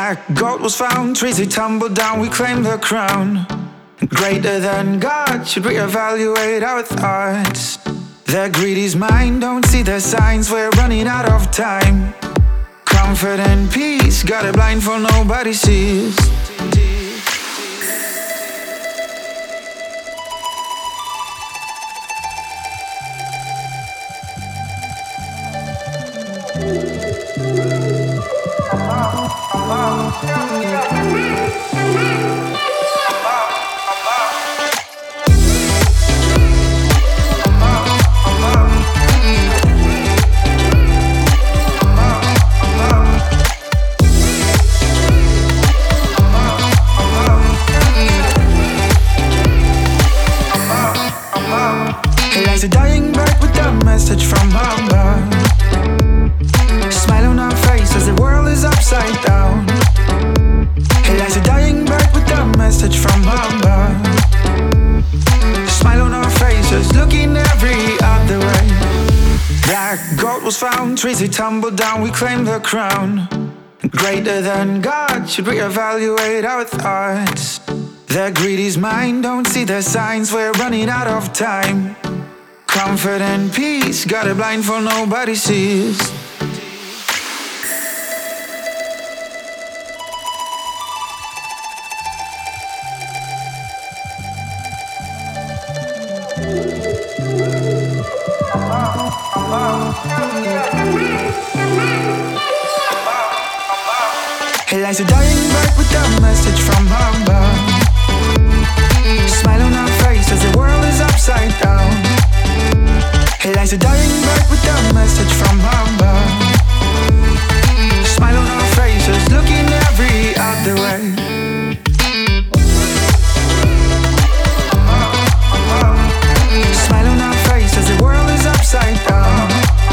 Black gold was found, trees they tumbled down, we claim the crown. Greater than God should reevaluate our thoughts. Their greedy's mind don't see the signs, we're running out of time. Comfort and peace, got it blindfold, nobody sees. Like a dying bird with a message from above. Smile on our face as the world is upside down. Like a dying bird with a message from above. Smile on our faces, looking every other way. Black gold was found, trees they tumbled down, we claim the crown. Greater than God should reevaluate our thoughts. Their greedy's mind don't see the signs, we're running out of time. Comfort and peace, got it blindfold, nobody sees. Like a dying bird with a message from above. Smile on our face as the world is upside down. Like a dying bird with a message from above. Smile on our faces, looking every other way. Smile on our face as the world is upside down.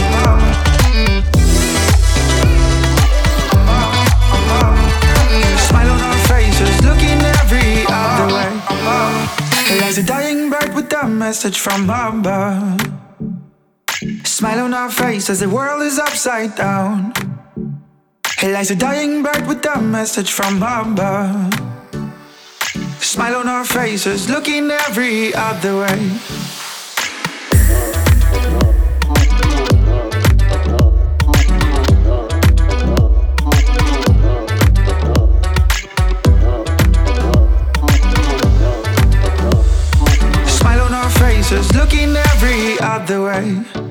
Smile on our faces, looking every other way. Like a dying bird with a message from above. Smile on our face as the world is upside down. Like a dying bird with a message from above. Smile on our faces, looking every other way. Smile on our faces, looking every other way.